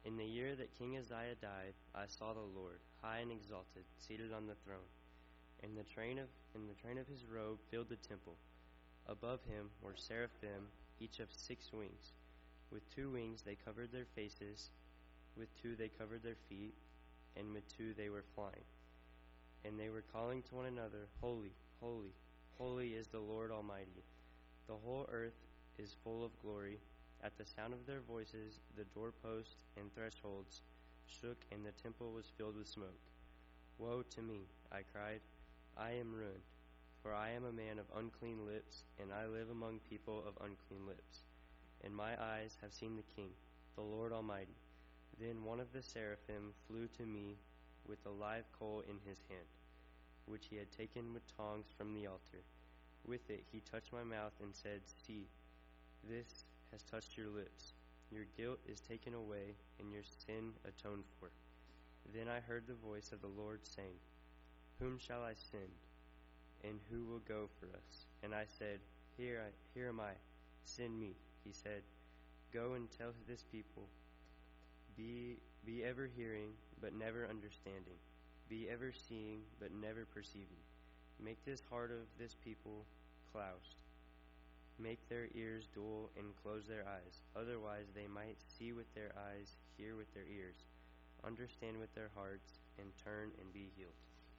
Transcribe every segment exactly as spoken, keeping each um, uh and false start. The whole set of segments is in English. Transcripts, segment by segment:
In the year that King Uzziah died, I saw the Lord, high and exalted, seated on the throne, and the train of and the train of his robe filled the temple. Above him were seraphim, each of six wings. With two wings they covered their faces, with two they covered their feet, and with two they were flying. And they were calling to one another, Holy, holy, holy is the Lord Almighty. The whole earth is full of glory. At the sound of their voices, the doorposts and thresholds shook, and the temple was filled with smoke. Woe to me, I cried. I am ruined, for I am a man of unclean lips, and I live among people of unclean lips. And my eyes have seen the King, the Lord Almighty. Then one of the seraphim flew to me with a live coal in his hand, which he had taken with tongs from the altar. With it he touched my mouth and said, See, this has touched your lips. Your guilt is taken away, and your sin atoned for. Then I heard the voice of the Lord saying, Whom shall I send, and who will go for us? And I said, Here, I, here am I. Send me. He said, Go and tell this people, be, be ever hearing, but never understanding. Be ever seeing, but never perceiving. Make this heart of this people cloused. Make their ears dull and close their eyes. Otherwise they might see with their eyes, hear with their ears, understand with their hearts, and turn and be healed.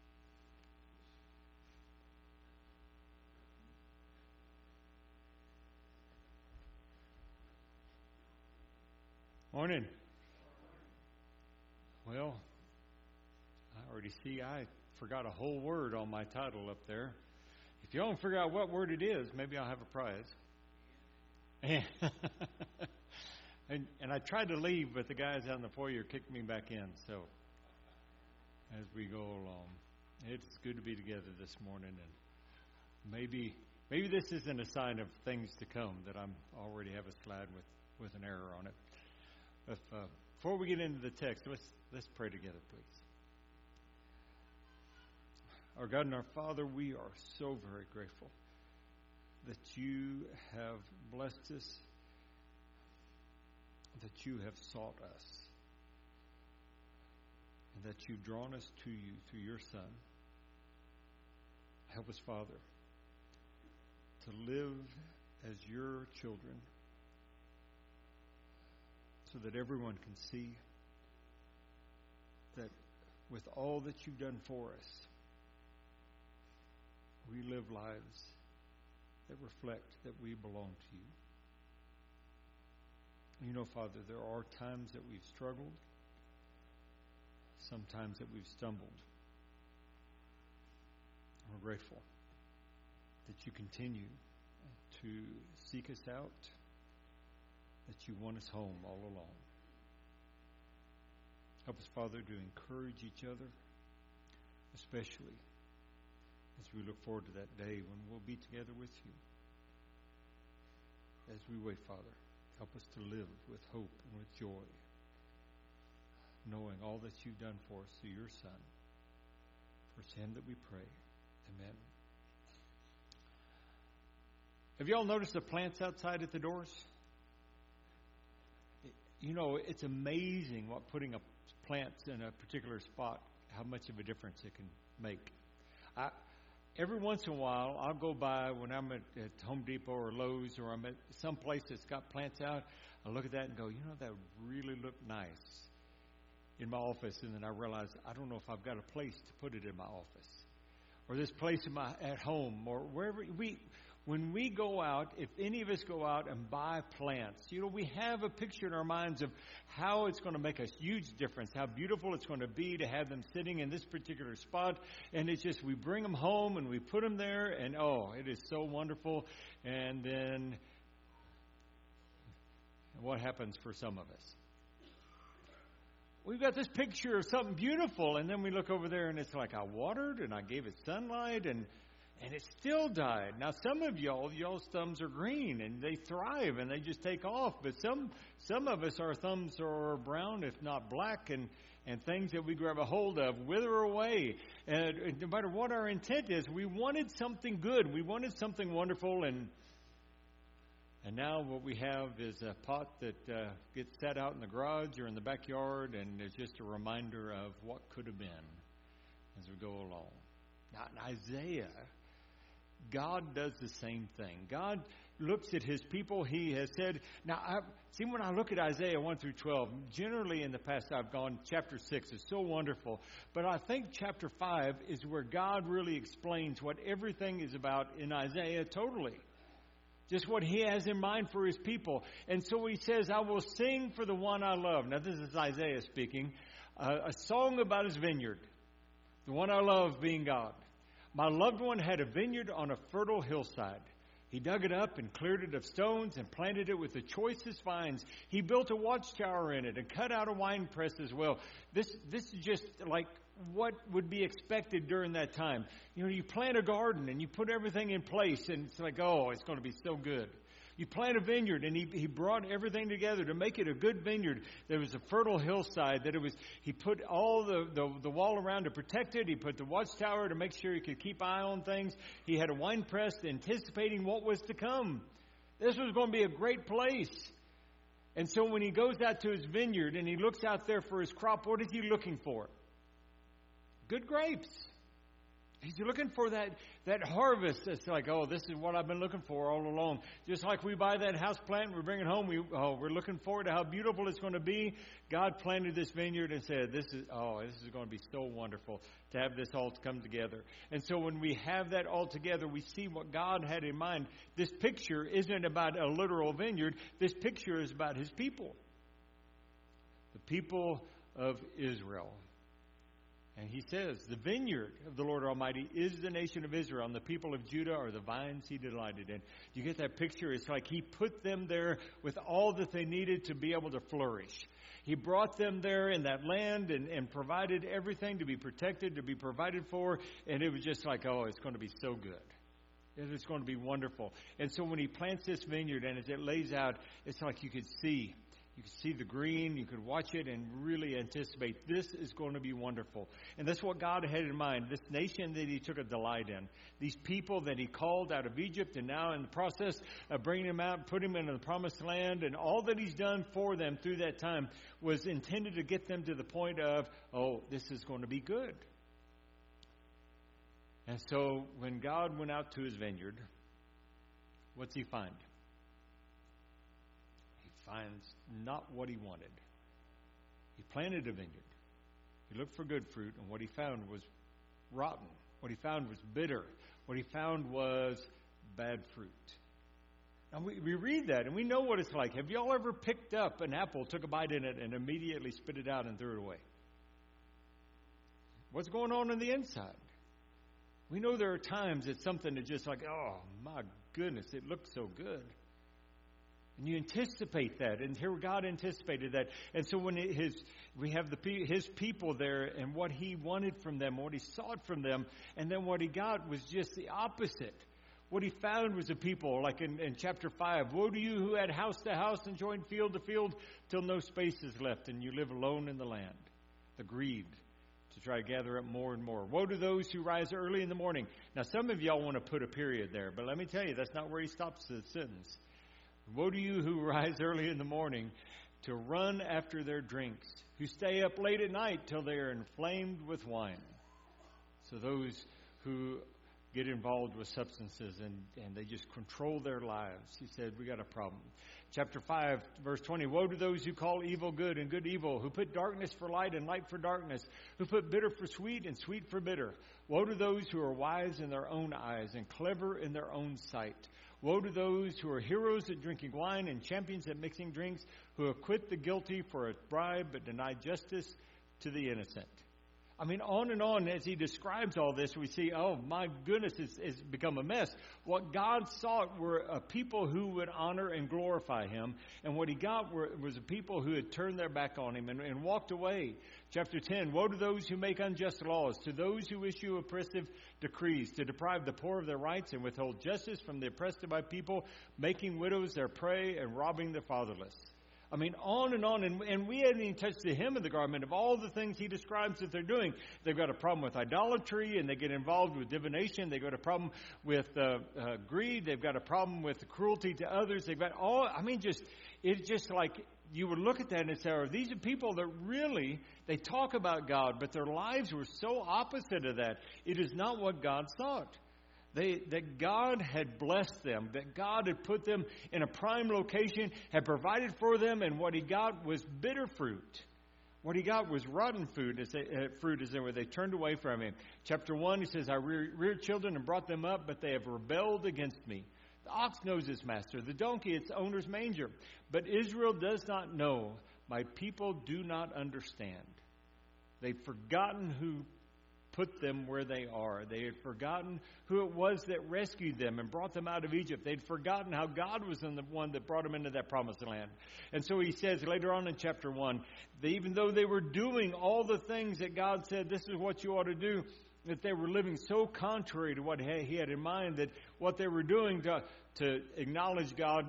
Morning. Well, I already see I forgot a whole word on my title up there. If you don't figure out what word it is, maybe I'll have a prize. And, and, and I tried to leave, but the guys out in the foyer kicked me back in. So as we go along, it's good to be together this morning. And maybe maybe this isn't a sign of things to come, that I'm already have a slide with, with an error on it. If, uh, before we get into the text, let's let's pray together, please. Our God and our Father, we are so very grateful that you have blessed us, that you have sought us, and that you've drawn us to you through your Son. Help us, Father, to live as your children, so that everyone can see that with all that you've done for us, we live lives that reflect that we belong to you. You know, Father, there are times that we've struggled, sometimes that we've stumbled. We're grateful that you continue to seek us out, that you want us home all along. Help us, Father, to encourage each other, especially as we look forward to that day when we'll be together with you. As we wait, Father, help us to live with hope and with joy, knowing all that you've done for us through your Son. For it's him that we pray. Amen. Have you all noticed the plants outside at the doors? You know, it's amazing what putting a plants in a particular spot, how much of a difference it can make. I, every once in a while, I'll go by when I'm at, at Home Depot or Lowe's, or I'm at some place that's got plants out. I look at that and go, you know, that would really look nice in my office. And then I realize I don't know if I've got a place to put it in my office, or this place in my at home, or wherever we. When we go out, if any of us go out and buy plants, you know, we have a picture in our minds of how it's going to make a huge difference, how beautiful it's going to be to have them sitting in this particular spot. And it's just, we bring them home and we put them there, and oh, it is so wonderful. And then what happens for some of us? We've got this picture of something beautiful, and then we look over there and it's like, I watered and I gave it sunlight, and And it still died. Now, some of y'all, y'all's thumbs are green, and they thrive, and they just take off. But some some of us, our thumbs are brown, if not black, and, and things that we grab a hold of wither away. And no matter what our intent is, we wanted something good. We wanted something wonderful, and And now what we have is a pot that uh, gets set out in the garage or in the backyard, and it's just a reminder of what could have been as we go along. Now, in Isaiah, God does the same thing. God looks at his people. He has said, now, I, see, when I look at Isaiah one through twelve, generally in the past I've gone, chapter six is so wonderful. But I think chapter five is where God really explains what everything is about in Isaiah totally. Just what he has in mind for his people. And so he says, I will sing for the one I love. Now, this is Isaiah speaking. Uh, a song about his vineyard. The one I love being God. My loved one had a vineyard on a fertile hillside. He dug it up and cleared it of stones and planted it with the choicest vines. He built a watchtower in it and cut out a wine press as well. This, this is just like what would be expected during that time. You know, you plant a garden and you put everything in place, and it's like, oh, it's going to be so good. You plant a vineyard, and he, he brought everything together to make it a good vineyard. There was a fertile hillside that it was. He put all the, the, the wall around to protect it. He put the watchtower to make sure he could keep eye on things. He had a wine press anticipating what was to come. This was going to be a great place. And so when he goes out to his vineyard and he looks out there for his crop, what is he looking for? Good grapes. He's looking for that, that harvest. It's like, oh, this is what I've been looking for all along. Just like we buy that house plant and we bring it home, we, oh, we're looking forward to how beautiful it's going to be. God planted this vineyard and said, this is, oh, this is going to be so wonderful to have this all come together. And so when we have that all together, we see what God had in mind. This picture isn't about a literal vineyard. This picture is about his people. The people of Israel. And he says, the vineyard of the Lord Almighty is the nation of Israel, and the people of Judah are the vines he delighted in. You get that picture? It's like he put them there with all that they needed to be able to flourish. He brought them there in that land and, and provided everything to be protected, to be provided for. And it was just like, oh, it's going to be so good. It's going to be wonderful. And so when he plants this vineyard and as it lays out, it's like you could see. You could see the green, you could watch it and really anticipate this is going to be wonderful. And that's what God had in mind, this nation that he took a delight in. These people that he called out of Egypt and now in the process of bringing them out, putting them into the promised land, and all that he's done for them through that time was intended to get them to the point of, oh, this is going to be good. And so when God went out to his vineyard, what's he find? Finds not what he wanted. He planted a vineyard. He looked for good fruit, and what he found was rotten. What he found was bitter. What he found was bad fruit. Now, we, we read that, and we know what it's like. Have you all ever picked up an apple, took a bite in it, and immediately spit it out and threw it away? What's going on on the inside? We know there are times it's something that's just like, oh, my goodness, it looks so good. And you anticipate that, and here God anticipated that. And so when it, his, we have the his people there, and what he wanted from them, what he sought from them, and then what he got was just the opposite. What he found was a people, like in, in chapter five, woe to you who had house to house and joined field to field till no space is left, and you live alone in the land. The greed to try to gather up more and more. Woe to those who rise early in the morning. Now, some of y'all want to put a period there, but let me tell you, that's not where he stops the sentence. Woe to you who rise early in the morning to run after their drinks, who stay up late at night till they are inflamed with wine. So those who get involved with substances and, and they just control their lives. He said, we got a problem. Chapter five, verse twenty, woe to those who call evil good and good evil, who put darkness for light and light for darkness, who put bitter for sweet and sweet for bitter. Woe to those who are wise in their own eyes and clever in their own sight. Woe to those who are heroes at drinking wine and champions at mixing drinks, who acquit the guilty for a bribe but deny justice to the innocent. I mean, on and on as he describes all this, we see, oh, my goodness, it's, it's become a mess. What God sought were a people who would honor and glorify him, and what he got were, was a people who had turned their back on him and, and walked away. Chapter ten, woe to those who make unjust laws, to those who issue oppressive decrees, to deprive the poor of their rights and withhold justice from the oppressed of my people, making widows their prey and robbing the fatherless. I mean, on and on. And, and we haven't even touched the hem of the garment of all the things he describes that they're doing. They've got a problem with idolatry, and they get involved with divination. They've got a problem with uh, uh, greed. They've got a problem with cruelty to others. They've got all, I mean, just, it's just like you would look at that and say, oh, these are people that really, they talk about God, but their lives were so opposite of that. It is not what God thought. They, that God had blessed them, that God had put them in a prime location, had provided for them, and what he got was bitter fruit. What he got was rotten food as they, uh, fruit as they were. They turned away from him. Chapter one, he says, I rear, reared children and brought them up, but they have rebelled against me. The ox knows its master, the donkey its owner's manger. But Israel does not know. My people do not understand. They've forgotten who put them where they are. They had forgotten who it was that rescued them and brought them out of Egypt. They'd forgotten how God was the one that brought them into that promised land. And so he says later on in chapter one, that even though they were doing all the things that God said, this is what you ought to do, that they were living so contrary to what he had in mind, that what they were doing to, to acknowledge God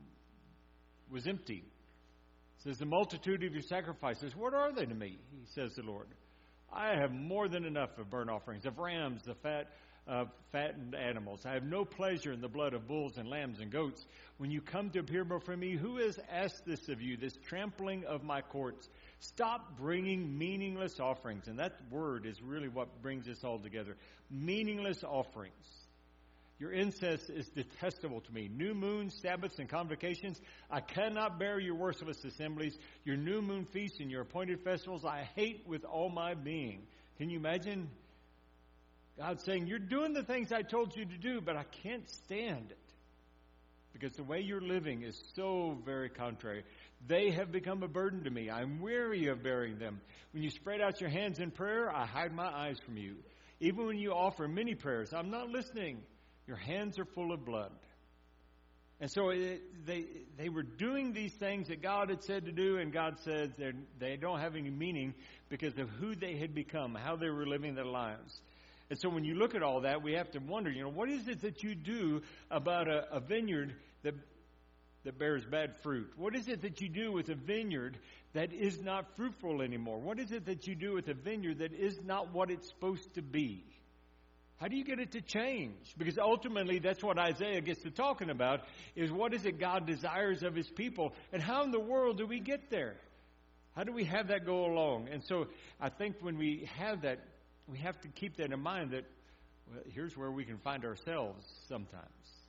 was empty. It says, the multitude of your sacrifices, what are they to me? He says the Lord. I have more than enough of burnt offerings, of rams, the fat of fattened animals. I have no pleasure in the blood of bulls and lambs and goats. When you come to appear before me, who has asked this of you, this trampling of my courts? Stop bringing meaningless offerings. And that word is really what brings us all together. Meaningless offerings. Your incense is detestable to me. New moons, Sabbaths, and convocations. I cannot bear your worthless assemblies. Your new moon feasts and your appointed festivals I hate with all my being. Can you imagine God saying, you're doing the things I told you to do, but I can't stand it. Because the way you're living is so very contrary. They have become a burden to me. I'm weary of bearing them. When you spread out your hands in prayer, I hide my eyes from you. Even when you offer many prayers, I'm not listening. Your hands are full of blood. And so it, they they were doing these things that God had said to do, and God said they don't have any meaning because of who they had become, how they were living their lives. And so when you look at all that, we have to wonder, you know, what is it that you do about a, a vineyard that that bears bad fruit? What is it that you do with a vineyard that is not fruitful anymore? What is it that you do with a vineyard that is not what it's supposed to be? How do you get it to change? Because ultimately that's what Isaiah gets to talking about, is what is it God desires of his people, and how in the world do we get there? How do we have that go along? And so I think when we have that, we have to keep that in mind, that well, here's where we can find ourselves sometimes.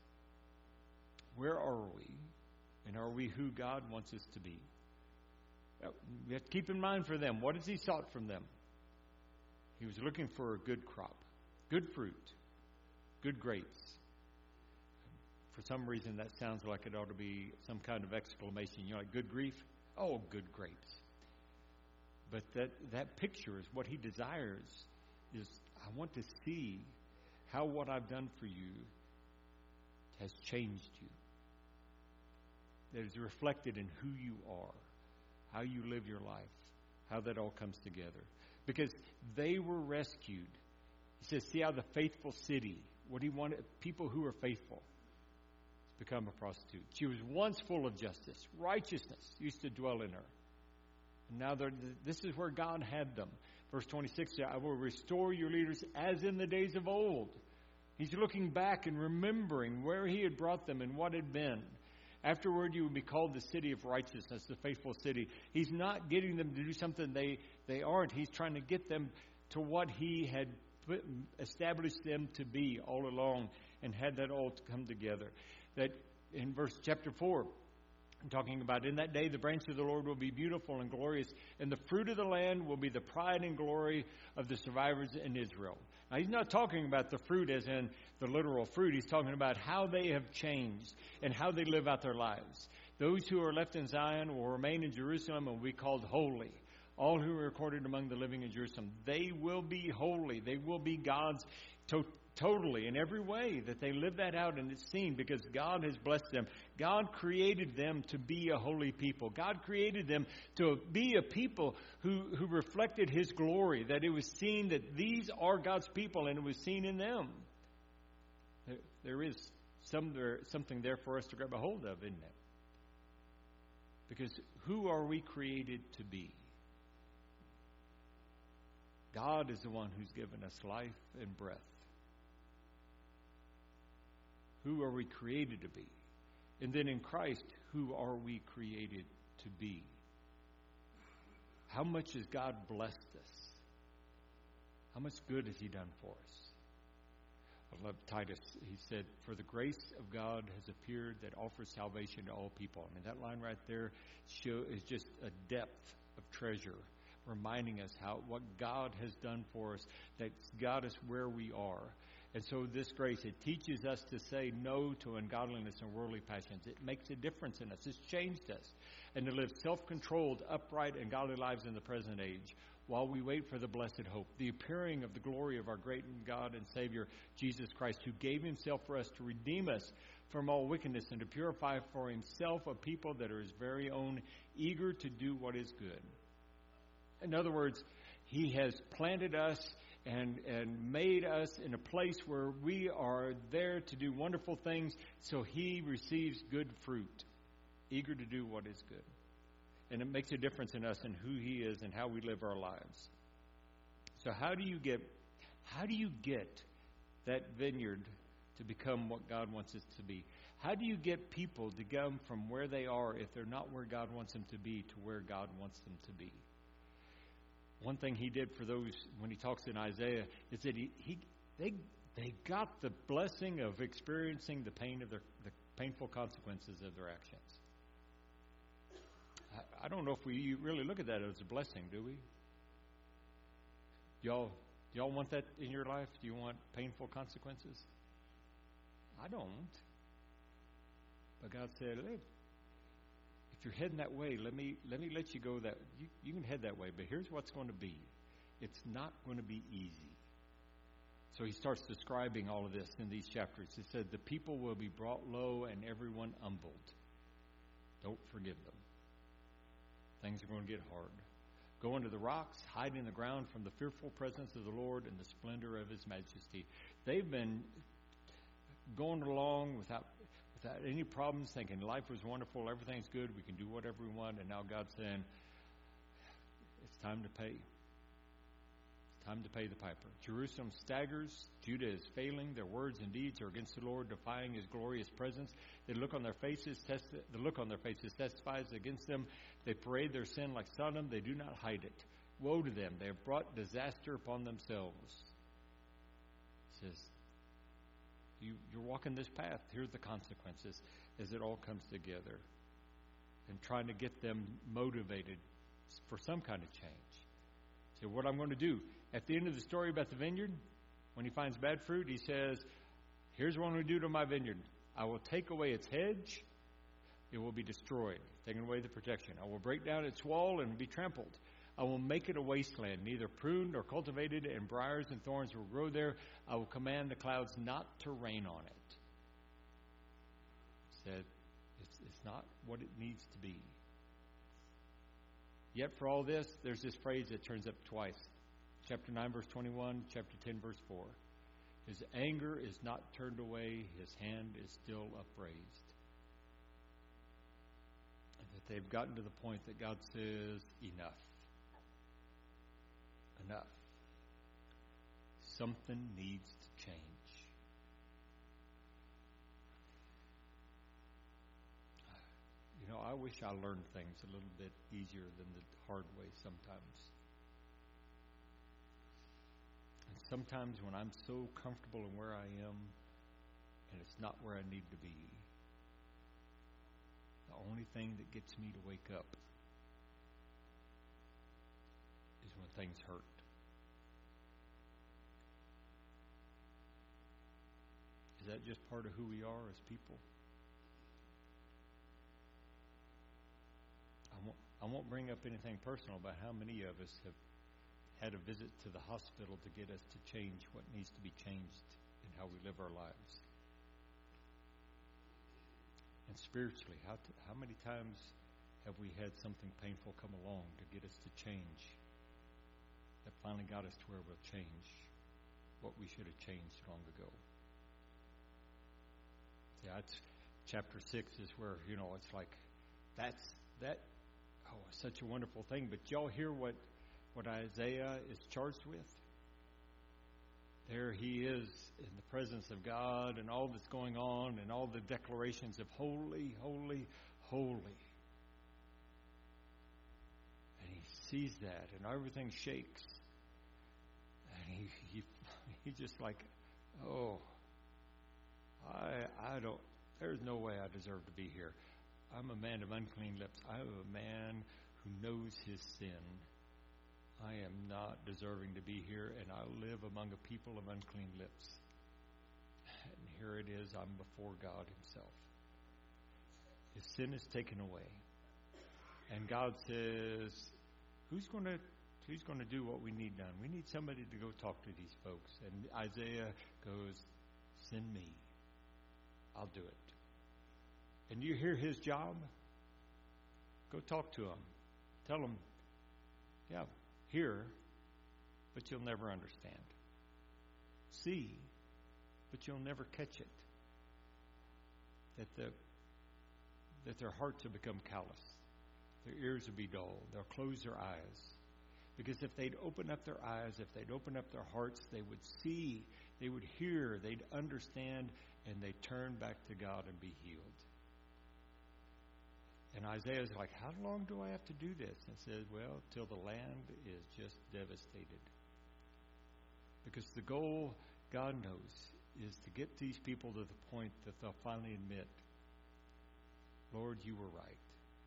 Where are we? And are we who God wants us to be? We have to keep in mind for them, what has he sought from them? He was looking for a good crop. Good fruit, good grapes. For some reason, that sounds like it ought to be some kind of exclamation. You know, like good grief? Oh, good grapes. But that, that picture is what he desires, is I want to see how what I've done for you has changed you. That is reflected in who you are, how you live your life, how that all comes together. Because they were rescued. He says, see how the faithful city, what he wanted, people who are faithful, has become a prostitute. She was once full of justice. Righteousness used to dwell in her. And now this is where God had them. Verse twenty-six, I will restore your leaders as in the days of old. He's looking back and remembering where he had brought them and what had been. Afterward, you will be called the city of righteousness, the faithful city. He's not getting them to do something they, they aren't. He's trying to get them to what he had established them to be all along, and had that all come together. That in verse chapter four, I'm talking about, in that day the branch of the Lord will be beautiful and glorious, and the fruit of the land will be the pride and glory of the survivors in Israel. Now, he's not talking about the fruit as in the literal fruit. He's talking about how they have changed and how they live out their lives. Those who are left in Zion will remain in Jerusalem and will be called holy. All who are recorded among the living in Jerusalem, they will be holy. They will be God's to- totally in every way, that they live that out, and it's seen because God has blessed them. God created them to be a holy people. God created them to be a people who, who reflected his glory, that it was seen that these are God's people, and it was seen in them. There, there is some there, something there for us to grab a hold of, isn't it? Because who are we created to be? God is the one who's given us life and breath. Who are we created to be? And then in Christ, who are we created to be? How much has God blessed us? How much good has He done for us? I love Titus. He said, "For the grace of God has appeared that offers salvation to all people." I mean, that line right there show, is just a depth of treasure, reminding us how what God has done for us, that got us where we are. And so this grace, it teaches us to say no to ungodliness and worldly passions. It makes a difference in us. It's changed us. And to live self-controlled, upright, and godly lives in the present age while we wait for the blessed hope, the appearing of the glory of our great God and Savior, Jesus Christ, who gave Himself for us to redeem us from all wickedness and to purify for Himself a people that are His very own, eager to do what is good. In other words, He has planted us and, and made us in a place where we are there to do wonderful things, so He receives good fruit, eager to do what is good. And it makes a difference in us and who He is and how we live our lives. So how do you get how do you get that vineyard to become what God wants it to be? How do you get people to come from where they are, if they're not where God wants them to be, to where God wants them to be? One thing He did for those when He talks in Isaiah is that he, he they they got the blessing of experiencing the pain of their the painful consequences of their actions. I don't know if we really look at that as a blessing, do we? Y'all, y'all want that in your life? Do you want painful consequences? I don't. But God said, "Look, if you're heading that way, let me let me let you go that you, you can head that way. But here's what's going to be: it's not going to be easy." So He starts describing all of this in these chapters. He said, "The people will be brought low, and everyone humbled. Don't forgive them. Things are going to get hard. Go into the rocks, hide in the ground from the fearful presence of the Lord and the splendor of His majesty." They've been going along without without any problems, thinking life was wonderful, everything's good, we can do whatever we want, and now God's saying, it's time to pay. It's time to pay the piper. Jerusalem staggers, Judah is failing, their words and deeds are against the Lord, defying His glorious presence. The look on their faces, test, the look on their faces testifies against them. They parade their sin like Sodom. They do not hide it. Woe to them. They have brought disaster upon themselves. It says, you, you're walking this path. Here's the consequences as it all comes together. And trying to get them motivated for some kind of change. So what I'm going to do, at the end of the story about the vineyard, when He finds bad fruit, He says, here's what I'm going to do to my vineyard. I will take away its hedge. It will be destroyed, taking away the protection. I will break down its wall and be trampled. I will make it a wasteland, neither pruned or cultivated, and briars and thorns will grow there. I will command the clouds not to rain on it. It said, it's, it's not what it needs to be. Yet for all this, there's this phrase that turns up twice. Chapter nine, verse twenty-one, chapter ten, verse four. His anger is not turned away, His hand is still upraised. And that they've gotten to the point that God says, enough. Enough. Something needs to change. You know, I wish I learned things a little bit easier than the hard way sometimes. And sometimes when I'm so comfortable in where I am and it's not where I need to be, the only thing that gets me to wake up is when things hurt. Is that just part of who we are as people? I won't, I won't bring up anything personal about how many of us have had a visit to the hospital to get us to change what needs to be changed in how we live our lives. And spiritually, how, to, how many times have we had something painful come along to get us to change that finally got us to where we'll change what we should have changed long ago? Yeah, it's, chapter six is where, you know, it's like, that's that, oh, such a wonderful thing. But y'all hear what, what Isaiah is charged with? There he is in the presence of God and all that's going on and all the declarations of holy, holy, holy. And he sees that and everything shakes. And he, he, he's just like, oh, I, I don't, there's no way I deserve to be here. I'm a man of unclean lips. I'm a man who knows his sin. I am not deserving to be here, and I live among a people of unclean lips. And here it is, I'm before God himself. His sin is taken away. And God says, who's going to who's going to do what we need done? We need somebody to go talk to these folks. And Isaiah goes, send me. I'll do it. And you hear his job? Go talk to him. Tell him, yeah, hear, but you'll never understand. See, but you'll never catch it. That the that their hearts will become callous. Their ears will be dull. They'll close their eyes. Because if they'd open up their eyes, if they'd open up their hearts, they would see, they would hear, they'd understand, and they'd turn back to God and be healed. And Isaiah's like, how long do I have to do this? And says, well, till the land is just devastated. Because the goal, God knows, is to get these people to the point that they'll finally admit, Lord, you were right.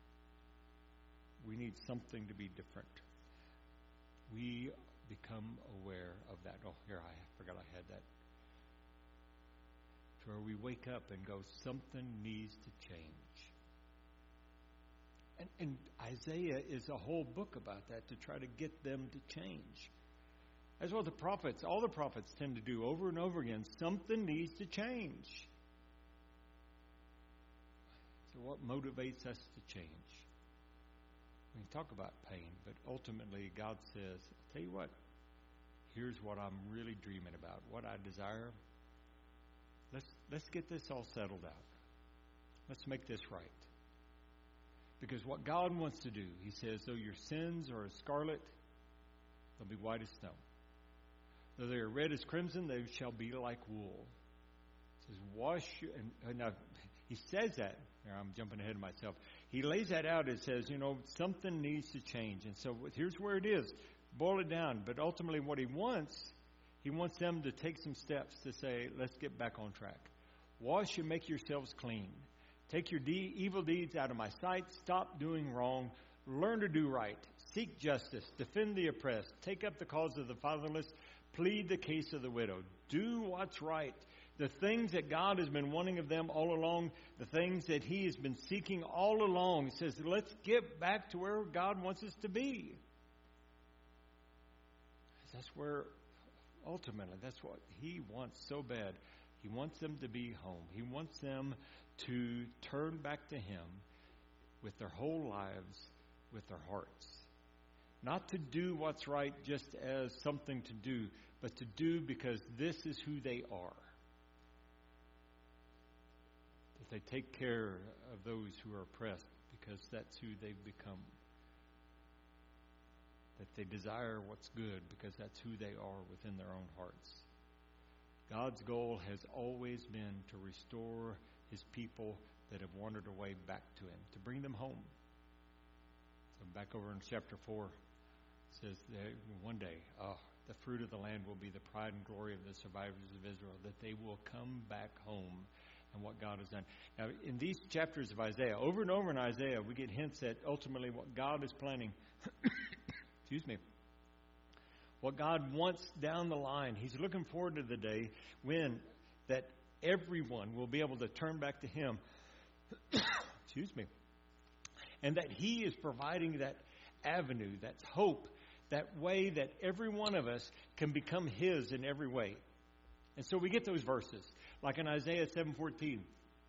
We need something to be different. We become aware of that. Oh, here, I forgot I had that. To where we wake up and go, something needs to change. And, and Isaiah is a whole book about that, to try to get them to change. That's what the prophets, all the prophets tend to do over and over again. Something needs to change. So what motivates us to change? We can talk about pain, but ultimately God says, I'll tell you what, here's what I'm really dreaming about, what I desire. Let's, let's get this all settled out. Let's make this right. Because what God wants to do, he says, though your sins are as scarlet, they'll be white as snow. Though they are red as crimson, they shall be like wool. He says, wash you. And, and now, he says that. Here, I'm jumping ahead of myself. He lays that out and says, you know, something needs to change. And so here's where it is. Boil it down. But ultimately what he wants, he wants them to take some steps to say, let's get back on track. Wash and make yourselves clean. Take your de- evil deeds out of my sight. Stop doing wrong. Learn to do right. Seek justice. Defend the oppressed. Take up the cause of the fatherless. Plead the case of the widow. Do what's right. The things that God has been wanting of them all along, the things that he has been seeking all along. He says, let's get back to where God wants us to be. That's where, ultimately, that's what he wants so bad. He wants them to be home. He wants them to turn back to him with their whole lives, with their hearts. Not to do what's right just as something to do, but to do because this is who they are. That they take care of those who are oppressed because that's who they've become. That they desire what's good because that's who they are within their own hearts. God's goal has always been to restore his people that have wandered away back to him, to bring them home. So back over in chapter four, it says that one day, oh, the fruit of the land will be the pride and glory of the survivors of Israel, that they will come back home and what God has done. Now, in these chapters of Isaiah, over and over in Isaiah, we get hints at ultimately what God is planning. Excuse me. What God wants down the line. He's looking forward to the day when that everyone will be able to turn back to him. Excuse me. And that he is providing that avenue, that hope, that way that every one of us can become his in every way. And so we get those verses, like in Isaiah seven fourteen.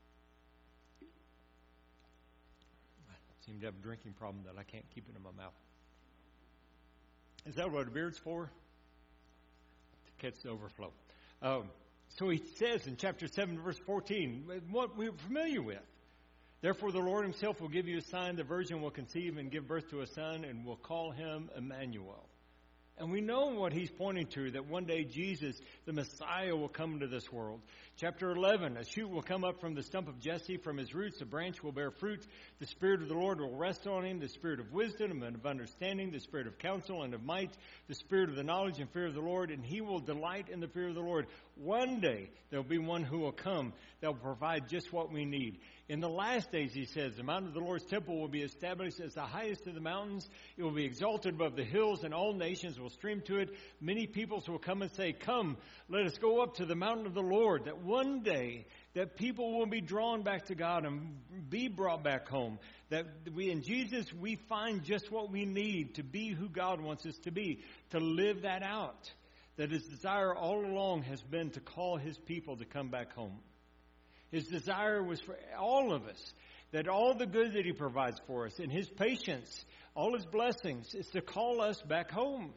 I seem to have a drinking problem that I can't keep it in my mouth. Is that what a beard's for? To catch the overflow. Um, so he says in chapter seven, verse fourteen, what we're familiar with. Therefore the Lord himself will give you a sign. The virgin will conceive and give birth to a son, and will call him Emmanuel. And we know what he's pointing to, that one day Jesus, the Messiah, will come into this world. Chapter eleven, a shoot will come up from the stump of Jesse. From his roots, a branch will bear fruit. The Spirit of the Lord will rest on him, the Spirit of wisdom and of understanding, the Spirit of counsel and of might, the Spirit of the knowledge and fear of the Lord, and he will delight in the fear of the Lord. One day, there will be one who will come that will provide just what we need. In the last days, he says, the mountain of the Lord's temple will be established as the highest of the mountains. It will be exalted above the hills, and all nations will stream to it. Many peoples will come and say, come, let us go up to the mountain of the Lord. That one day, that people will be drawn back to God and be brought back home. That we, in Jesus, we find just what we need to be who God wants us to be, to live that out. That his desire all along has been to call his people to come back home. His desire was for all of us, that all the good that he provides for us and his patience, all his blessings, is to call us back home.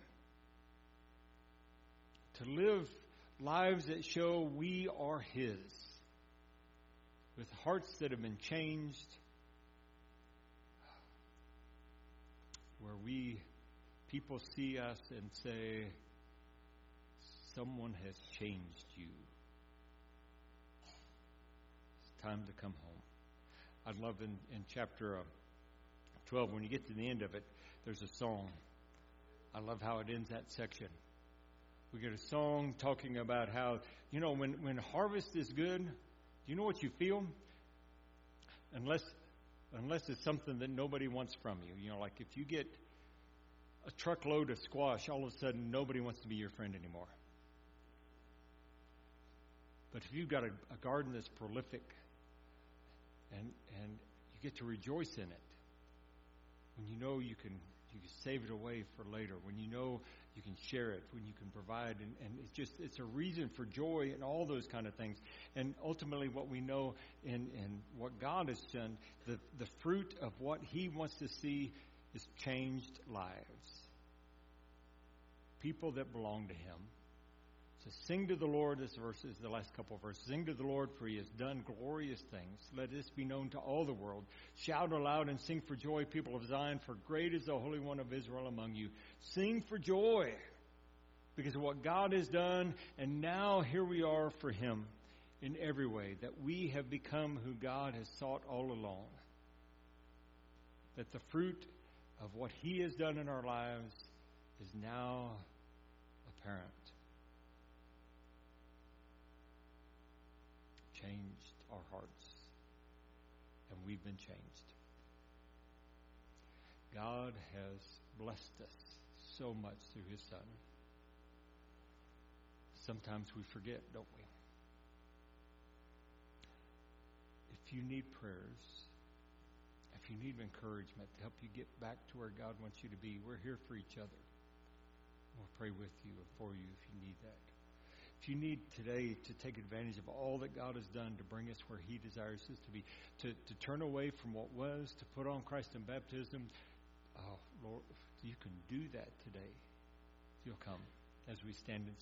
To live lives that show we are his, with hearts that have been changed, where we, people see us and say, someone has changed you. Time to come home. I love in, in chapter uh, twelve, when you get to the end of it, there's a song. I love how it ends that section. We get a song talking about how, you know, when, when harvest is good, do you know what you feel? Unless, unless it's something that nobody wants from you. You know, like if you get a truckload of squash, all of a sudden nobody wants to be your friend anymore. But if you've got a, a garden that's prolific, And and you get to rejoice in it. When you know you can you can save it away for later. When you know you can share it. When you can provide. And, and it's just it's a reason for joy and all those kind of things. And ultimately what we know in, in what God has done, the, the fruit of what he wants to see is changed lives. People that belong to him. So sing to the Lord, this verse is the last couple of verses. Sing to the Lord, for he has done glorious things. Let this be known to all the world. Shout aloud and sing for joy, people of Zion, for great is the Holy One of Israel among you. Sing for joy because of what God has done, and now here we are for him in every way, that we have become who God has sought all along. That the fruit of what he has done in our lives is now apparent. Changed our hearts, and we've been changed. God has blessed us so much through his Son. Sometimes we forget, don't we? If you need prayers, if you need encouragement to help you get back to where God wants you to be, we're here for each other. We'll pray with you and for you if you need that. If you need today to take advantage of all that God has done to bring us where he desires us to be, to, to turn away from what was, to put on Christ in baptism, oh, Lord, you can do that today. You'll come as we stand and